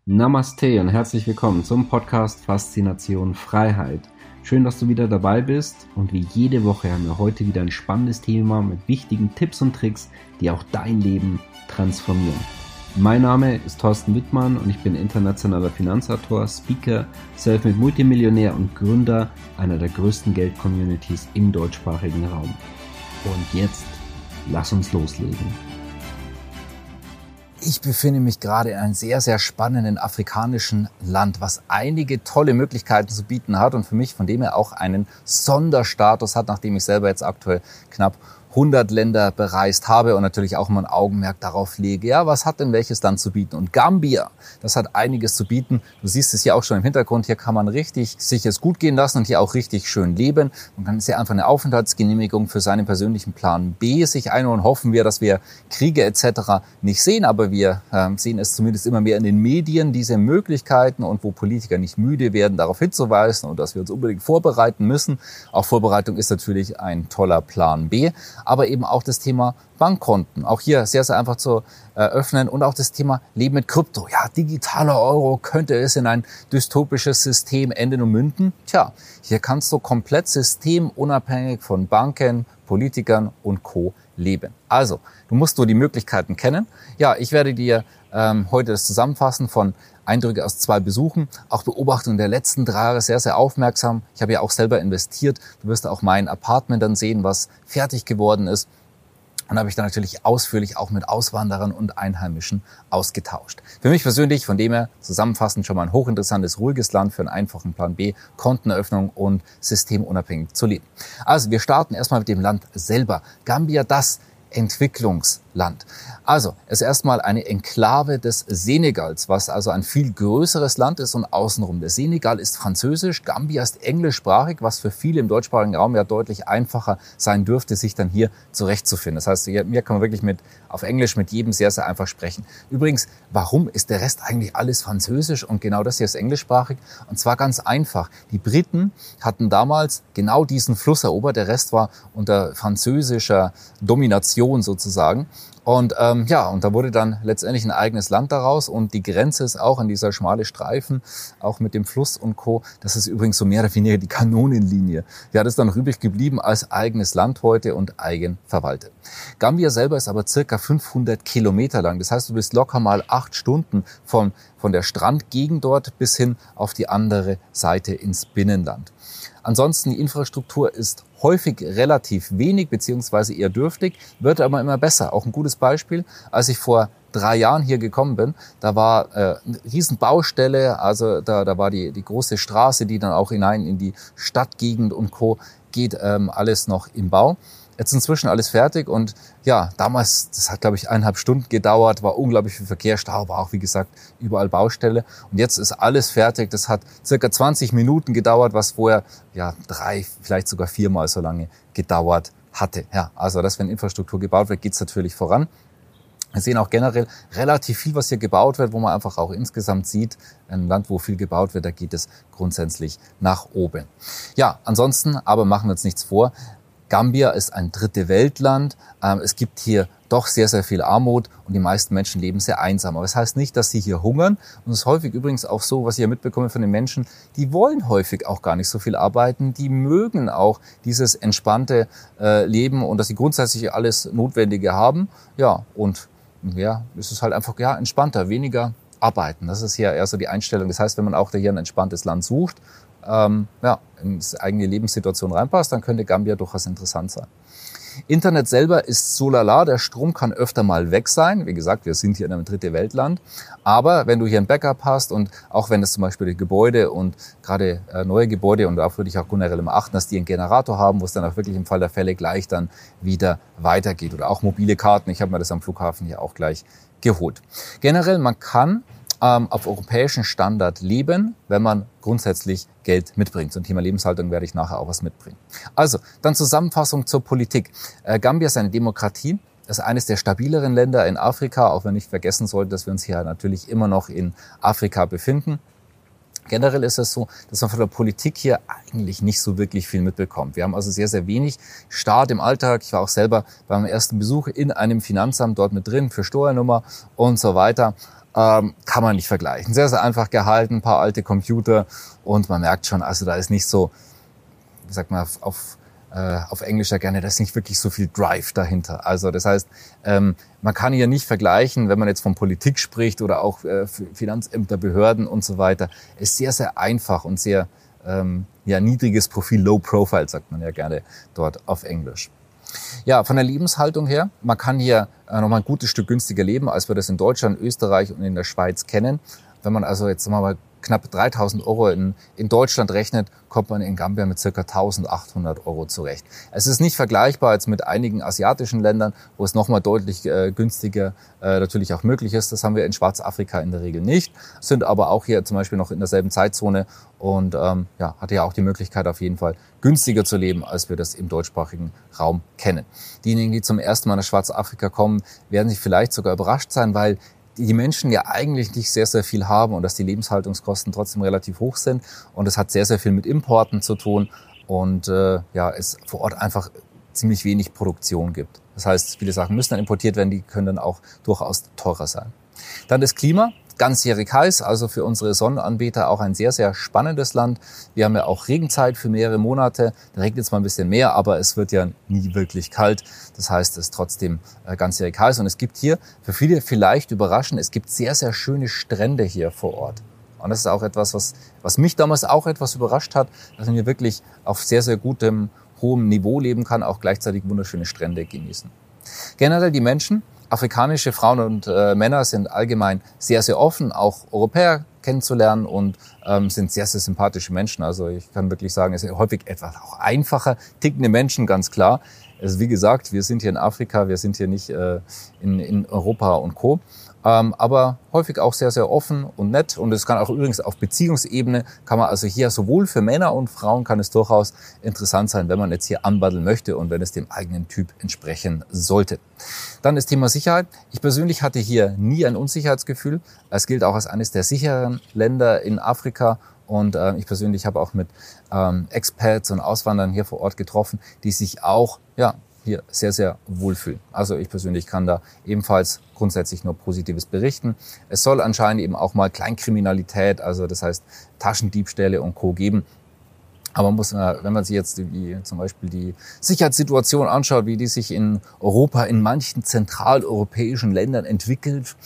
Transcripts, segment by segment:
Namaste und herzlich willkommen zum Podcast Faszination Freiheit. Schön, dass du wieder dabei bist und wie jede Woche haben wir heute wieder ein spannendes Thema mit wichtigen Tipps und Tricks, die auch dein Leben transformieren. Mein Name ist Thorsten Wittmann und ich bin internationaler Finanzautor, Speaker, Selfmade Multimillionär und Gründer einer der größten Geld-Communities im deutschsprachigen Raum. Und jetzt, lass uns loslegen. Ich befinde mich gerade in einem sehr, sehr spannenden afrikanischen Land, was einige tolle Möglichkeiten zu bieten hat und für mich von dem her auch einen Sonderstatus hat, nachdem ich selber jetzt aktuell knapp 100 Länder bereist habe und natürlich auch mein Augenmerk darauf lege, ja, was hat denn welches Land zu bieten? Und Gambia, das hat einiges zu bieten. Du siehst es hier auch schon im Hintergrund. Hier kann man richtig sich es gut gehen lassen und hier auch richtig schön leben. Man kann sehr einfach eine Aufenthaltsgenehmigung für seinen persönlichen Plan B sich einholen. Hoffen wir, dass wir Kriege etc. nicht sehen, aber wir sehen es zumindest immer mehr in den Medien, diese Möglichkeiten und wo Politiker nicht müde werden, darauf hinzuweisen und dass wir uns unbedingt vorbereiten müssen. Auch Vorbereitung ist natürlich ein toller Plan B. Aber eben auch das Thema Bankkonten. Auch hier sehr, sehr einfach zu öffnen und auch das Thema Leben mit Krypto. Ja, digitaler Euro, könnte es in ein dystopisches System enden und münden? Tja, hier kannst du komplett systemunabhängig von Banken, Politikern und Co. leben. Also, du musst nur die Möglichkeiten kennen. Ja, ich werde dir heute das Zusammenfassen von Eindrücke aus 2 Besuchen, auch Beobachtungen der letzten 3 Jahre sehr, sehr aufmerksam. Ich habe ja auch selber investiert. Du wirst auch mein Apartment dann sehen, was fertig geworden ist. Und habe ich dann natürlich ausführlich auch mit Auswanderern und Einheimischen ausgetauscht. Für mich persönlich, von dem her zusammenfassend schon mal ein hochinteressantes, ruhiges Land für einen einfachen Plan B, Konteneröffnung und systemunabhängig zu leben. Also wir starten erstmal mit dem Land selber. Gambia, das Entwicklungsland. Also, es ist erstmal eine Enklave des Senegals, was also ein viel größeres Land ist und außenrum. Der Senegal ist französisch, Gambia ist englischsprachig, was für viele im deutschsprachigen Raum ja deutlich einfacher sein dürfte, sich dann hier zurechtzufinden. Das heißt, hier kann man wirklich auf Englisch mit jedem sehr, sehr einfach sprechen. Übrigens, warum ist der Rest eigentlich alles französisch und genau das hier ist englischsprachig? Und zwar ganz einfach. Die Briten hatten damals genau diesen Fluss erobert, der Rest war unter französischer Domination sozusagen. Und und da wurde dann letztendlich ein eigenes Land daraus und die Grenze ist auch an dieser schmale Streifen, auch mit dem Fluss und Co. Das ist übrigens so mehr oder weniger die Kanonenlinie. Ja, das ist dann noch übrig geblieben als eigenes Land heute und eigen verwaltet. Gambia selber ist aber circa 500 Kilometer lang. Das heißt, du bist locker mal 8 Stunden von der Strandgegend dort bis hin auf die andere Seite ins Binnenland. Ansonsten, die Infrastruktur ist häufig relativ wenig beziehungsweise eher dürftig, wird aber immer besser. Auch ein gutes Beispiel, als ich vor 3 Jahren hier gekommen bin, da war eine riesen Baustelle, also da war die große Straße, die dann auch hinein in die Stadtgegend und Co. geht, alles noch im Bau. Jetzt inzwischen alles fertig und ja, damals, das hat glaube ich 1,5 Stunden gedauert, war unglaublich viel Verkehrsstau, war auch wie gesagt überall Baustelle und jetzt ist alles fertig. Das hat circa 20 Minuten gedauert, was vorher 3, vielleicht sogar 4-mal so lange gedauert hatte. Ja, also dass wenn Infrastruktur gebaut wird, geht's natürlich voran. Wir sehen auch generell relativ viel, was hier gebaut wird, wo man einfach auch insgesamt sieht, ein Land, wo viel gebaut wird, da geht es grundsätzlich nach oben. Ja, ansonsten, aber machen wir uns nichts vor. Gambia ist ein Dritte-Welt-Land. Es gibt hier doch sehr, sehr viel Armut und die meisten Menschen leben sehr einsam. Aber das heißt nicht, dass sie hier hungern. Und es ist häufig übrigens auch so, was ich ja mitbekomme von den Menschen, die wollen häufig auch gar nicht so viel arbeiten. Die mögen auch dieses entspannte Leben und dass sie grundsätzlich alles Notwendige haben. Ja, und es ist halt einfach entspannter, weniger arbeiten. Das ist hier eher so die Einstellung. Das heißt, wenn man auch hier ein entspanntes Land sucht, in die eigene Lebenssituation reinpasst, dann könnte Gambia durchaus interessant sein. Internet selber ist so lala, der Strom kann öfter mal weg sein. Wie gesagt, wir sind hier in einem Dritte-Welt-Land. Aber wenn du hier ein Backup hast und auch wenn es zum Beispiel die Gebäude und gerade neue Gebäude und darauf würde ich auch generell immer achten, dass die einen Generator haben, wo es dann auch wirklich im Fall der Fälle gleich dann wieder weitergeht. Oder auch mobile Karten. Ich habe mir das am Flughafen hier auch gleich geholt. Generell, man kann auf europäischen Standard leben, wenn man grundsätzlich Geld mitbringt. Zum Thema Lebenshaltung werde ich nachher auch was mitbringen. Also, dann Zusammenfassung zur Politik. Gambia ist eine Demokratie. Das ist eines der stabileren Länder in Afrika, auch wenn nicht vergessen sollte, dass wir uns hier natürlich immer noch in Afrika befinden. Generell ist es so, dass man von der Politik hier eigentlich nicht so wirklich viel mitbekommt. Wir haben also sehr, sehr wenig Staat im Alltag. Ich war auch selber beim ersten Besuch in einem Finanzamt dort mit drin für Steuernummer und so weiter. kann man nicht vergleichen. Sehr, sehr einfach gehalten, ein paar alte Computer und man merkt schon, also da ist nicht so, wie sagt man auf Englisch ja gerne, da ist nicht wirklich so viel Drive dahinter. Also das heißt, man kann hier nicht vergleichen, wenn man jetzt von Politik spricht oder auch Finanzämter, Behörden und so weiter. Ist sehr, sehr einfach und sehr niedriges Profil, Low Profile, sagt man ja gerne dort auf Englisch. Ja, von der Lebenshaltung her, man kann hier nochmal ein gutes Stück günstiger leben, als wir das in Deutschland, Österreich und in der Schweiz kennen. Wenn man also jetzt mal knapp 3.000 € in Deutschland rechnet, kommt man in Gambia mit ca. 1.800 € zurecht. Es ist nicht vergleichbar jetzt mit einigen asiatischen Ländern, wo es nochmal deutlich günstiger natürlich auch möglich ist. Das haben wir in Schwarzafrika in der Regel nicht, sind aber auch hier zum Beispiel noch in derselben Zeitzone und hatte ja auch die Möglichkeit auf jeden Fall günstiger zu leben, als wir das im deutschsprachigen Raum kennen. Diejenigen, die zum ersten Mal nach Schwarzafrika kommen, werden sich vielleicht sogar überrascht sein, weil die Menschen ja eigentlich nicht sehr, sehr viel haben und dass die Lebenshaltungskosten trotzdem relativ hoch sind. Und es hat sehr, sehr viel mit Importen zu tun und es vor Ort einfach ziemlich wenig Produktion gibt. Das heißt, viele Sachen müssen dann importiert werden, die können dann auch durchaus teurer sein. Dann das Klima. Ganzjährig heiß, also für unsere Sonnenanbeter auch ein sehr, sehr spannendes Land. Wir haben ja auch Regenzeit für mehrere Monate. Da regnet es mal ein bisschen mehr, aber es wird ja nie wirklich kalt. Das heißt, es ist trotzdem ganzjährig heiß. Und es gibt hier, für viele vielleicht überraschend, es gibt sehr, sehr schöne Strände hier vor Ort. Und das ist auch etwas, was mich damals auch etwas überrascht hat, dass man hier wirklich auf sehr, sehr gutem, hohem Niveau leben kann, auch gleichzeitig wunderschöne Strände genießen. Generell die Menschen, afrikanische Frauen und Männer sind allgemein sehr, sehr offen, auch Europäer kennenzulernen und sind sehr, sehr sympathische Menschen. Also ich kann wirklich sagen, es sind häufig etwas auch einfacher, tickende Menschen, ganz klar. Also wie gesagt, wir sind hier in Afrika, wir sind hier nicht in Europa und Co., aber häufig auch sehr, sehr offen und nett. Und es kann auch übrigens auf Beziehungsebene, kann man also hier sowohl für Männer und Frauen kann es durchaus interessant sein, wenn man jetzt hier anbuddeln möchte und wenn es dem eigenen Typ entsprechen sollte. Dann das Thema Sicherheit. Ich persönlich hatte hier nie ein Unsicherheitsgefühl. Es gilt auch als eines der sicheren Länder in Afrika. Und ich persönlich habe auch mit Expats und Auswanderern hier vor Ort getroffen, die sich auch hier sehr, sehr wohlfühlen. Also ich persönlich kann da ebenfalls grundsätzlich nur Positives berichten. Es soll anscheinend eben auch mal Kleinkriminalität, also das heißt Taschendiebstähle und Co. geben. Aber wenn man sich jetzt zum Beispiel die Sicherheitssituation anschaut, wie die sich in Europa, in manchen zentraleuropäischen Ländern entwickelt,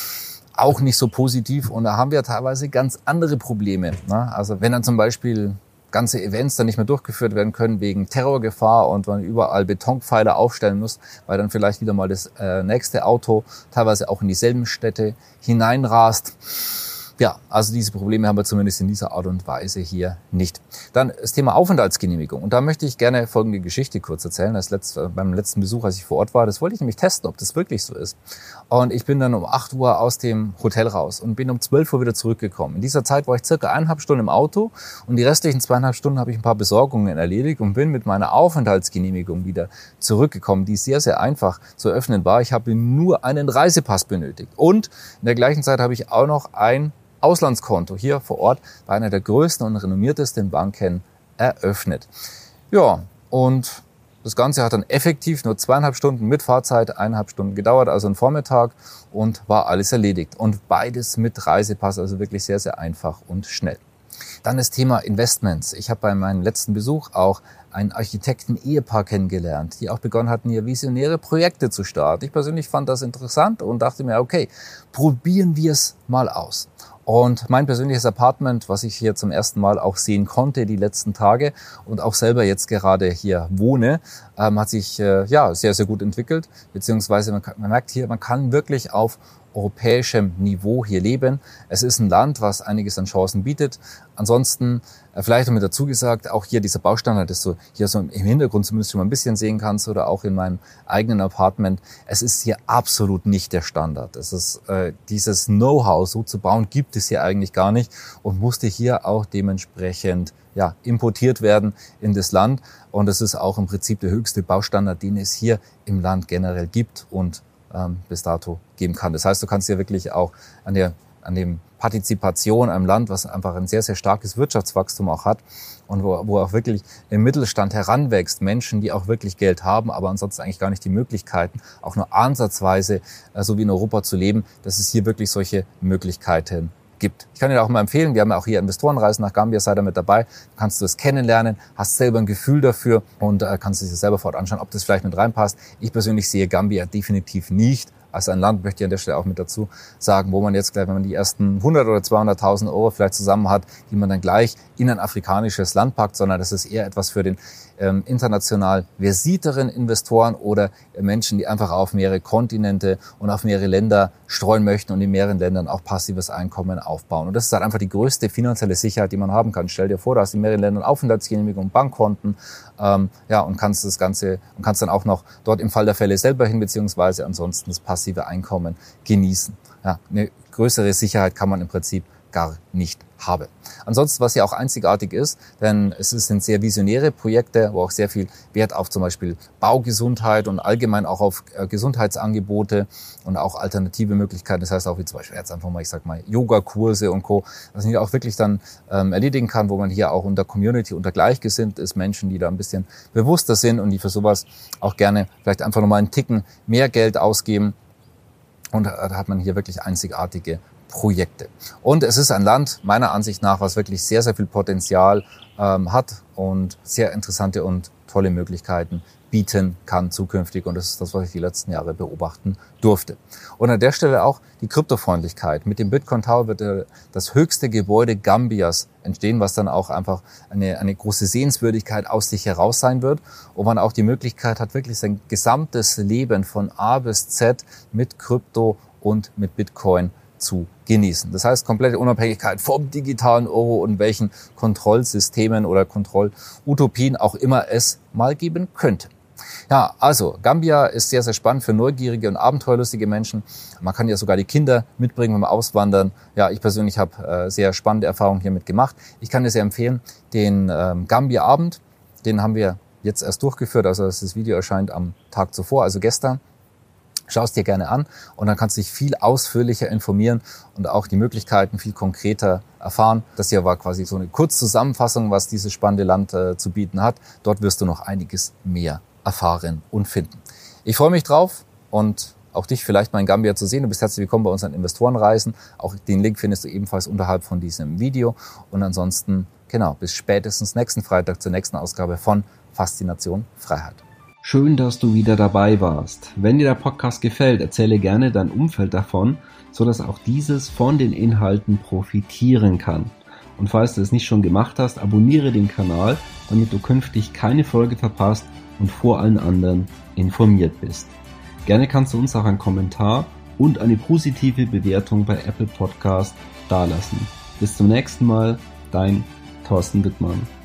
auch nicht so positiv. Und da haben wir teilweise ganz andere Probleme. Also wenn dann zum Beispiel ganze Events dann nicht mehr durchgeführt werden können wegen Terrorgefahr und man überall Betonpfeiler aufstellen muss, weil dann vielleicht wieder mal das nächste Auto teilweise auch in dieselben Städte hineinrast. Ja, also diese Probleme haben wir zumindest in dieser Art und Weise hier nicht. Dann das Thema Aufenthaltsgenehmigung. Und da möchte ich gerne folgende Geschichte kurz erzählen. Beim letzten Besuch, als ich vor Ort war, das wollte ich nämlich testen, ob das wirklich so ist. Und ich bin dann um 8 Uhr aus dem Hotel raus und bin um 12 Uhr wieder zurückgekommen. In dieser Zeit war ich circa 1,5 Stunden im Auto und die restlichen 2,5 Stunden habe ich ein paar Besorgungen erledigt und bin mit meiner Aufenthaltsgenehmigung wieder zurückgekommen, die sehr, sehr einfach zu öffnen war. Ich habe nur einen Reisepass benötigt. Und in der gleichen Zeit habe ich auch noch ein Auslandskonto hier vor Ort bei einer der größten und renommiertesten Banken eröffnet. Ja, und das Ganze hat dann effektiv nur 2,5 Stunden mit Fahrzeit, 1,5 Stunden gedauert, also ein Vormittag und war alles erledigt. Und beides mit Reisepass, also wirklich sehr, sehr einfach und schnell. Dann das Thema Investments. Ich habe bei meinem letzten Besuch auch ein Architekten-Ehepaar kennengelernt, die auch begonnen hatten, hier visionäre Projekte zu starten. Ich persönlich fand das interessant und dachte mir, okay, probieren wir es mal aus. Und mein persönliches Apartment, was ich hier zum ersten Mal auch sehen konnte die letzten Tage und auch selber jetzt gerade hier wohne, hat sich sehr, sehr gut entwickelt. Beziehungsweise man merkt hier, man kann wirklich auf europäischem Niveau hier leben. Es ist ein Land, was einiges an Chancen bietet. Ansonsten, vielleicht noch mit dazu gesagt, auch hier dieser Baustandard, das du hier so im Hintergrund zumindest schon mal ein bisschen sehen kannst oder auch in meinem eigenen Apartment. Es ist hier absolut nicht der Standard. Es ist dieses Know-how so zu bauen, gibt es hier eigentlich gar nicht und musste hier auch dementsprechend importiert werden in das Land. Und es ist auch im Prinzip der höchste Baustandard, den es hier im Land generell gibt und bis dato geben kann. Das heißt, du kannst hier wirklich auch an der dem Partizipation einem Land, was einfach ein sehr, sehr starkes Wirtschaftswachstum auch hat und wo auch wirklich im Mittelstand heranwächst, Menschen, die auch wirklich Geld haben, aber ansonsten eigentlich gar nicht die Möglichkeiten, auch nur ansatzweise so wie in Europa zu leben, dass es hier wirklich solche Möglichkeiten gibt. Ich kann dir auch mal empfehlen, wir haben ja auch hier Investorenreisen nach Gambia, sei da mit dabei, kannst du es kennenlernen, hast selber ein Gefühl dafür und kannst es dir selber vor Ort anschauen, ob das vielleicht mit reinpasst. Ich persönlich sehe Gambia definitiv nicht als ein Land, möchte ich an der Stelle auch mit dazu sagen, wo man jetzt gleich, wenn man die ersten 100 oder 200.000 Euro vielleicht zusammen hat, die man dann gleich in ein afrikanisches Land packt, sondern das ist eher etwas für den international versierteren Investoren oder Menschen, die einfach auf mehrere Kontinente und auf mehrere Länder streuen möchten und in mehreren Ländern auch passives Einkommen aufbauen. Und das ist halt einfach die größte finanzielle Sicherheit, die man haben kann. Stell dir vor, du hast in mehreren Ländern Aufenthaltsgenehmigung, Bankkonten, und kannst das Ganze und kannst dann auch noch dort im Fall der Fälle selber hin, beziehungsweise ansonsten das passive Einkommen genießen. Ja, eine größere Sicherheit kann man im Prinzip gar nicht haben. Ansonsten, was ja auch einzigartig ist, denn sind sehr visionäre Projekte, wo auch sehr viel Wert auf zum Beispiel Baugesundheit und allgemein auch auf Gesundheitsangebote und auch alternative Möglichkeiten, das heißt auch wie zum Beispiel jetzt einfach mal, Yoga-Kurse und Co., was man hier auch wirklich dann erledigen kann, wo man hier auch unter Community, unter Gleichgesinnt ist, Menschen, die da ein bisschen bewusster sind und die für sowas auch gerne vielleicht einfach nochmal einen Ticken mehr Geld ausgeben. Und da hat man hier wirklich einzigartige Projekte. Und es ist ein Land, meiner Ansicht nach, was wirklich sehr, sehr viel Potenzial hat und sehr interessante und tolle Möglichkeiten bieten kann zukünftig. Und das ist das, was ich die letzten Jahre beobachten durfte. Und an der Stelle auch die Kryptofreundlichkeit. Mit dem Bitcoin Tower wird das höchste Gebäude Gambias entstehen, was dann auch einfach eine große Sehenswürdigkeit aus sich heraus sein wird, wo man auch die Möglichkeit hat, wirklich sein gesamtes Leben von A bis Z mit Krypto und mit Bitcoin zu genießen. Das heißt, komplette Unabhängigkeit vom digitalen Euro und welchen Kontrollsystemen oder Kontrollutopien auch immer es mal geben könnte. Ja, also Gambia ist sehr, sehr spannend für neugierige und abenteuerlustige Menschen. Man kann ja sogar die Kinder mitbringen beim Auswandern. Ja, ich persönlich habe sehr spannende Erfahrungen hiermit gemacht. Ich kann dir sehr empfehlen, den Gambia-Abend, den haben wir jetzt erst durchgeführt, also das Video erscheint am Tag zuvor, also gestern. Schau es dir gerne an und dann kannst du dich viel ausführlicher informieren und auch die Möglichkeiten viel konkreter erfahren. Das hier war quasi so eine Kurzzusammenfassung, was dieses spannende Land zu bieten hat. Dort wirst du noch einiges mehr erfahren und finden. Ich freue mich drauf und auch dich vielleicht mal in Gambia zu sehen. Du bist herzlich willkommen bei unseren Investorenreisen. Auch den Link findest du ebenfalls unterhalb von diesem Video. Und ansonsten, bis spätestens nächsten Freitag zur nächsten Ausgabe von Faszination Freiheit. Schön, dass du wieder dabei warst. Wenn dir der Podcast gefällt, erzähle gerne dein Umfeld davon, sodass auch dieses von den Inhalten profitieren kann. Und falls du es nicht schon gemacht hast, abonniere den Kanal, damit du künftig keine Folge verpasst und vor allen anderen informiert bist. Gerne kannst du uns auch einen Kommentar und eine positive Bewertung bei Apple Podcast dalassen. Bis zum nächsten Mal, dein Thorsten Wittmann.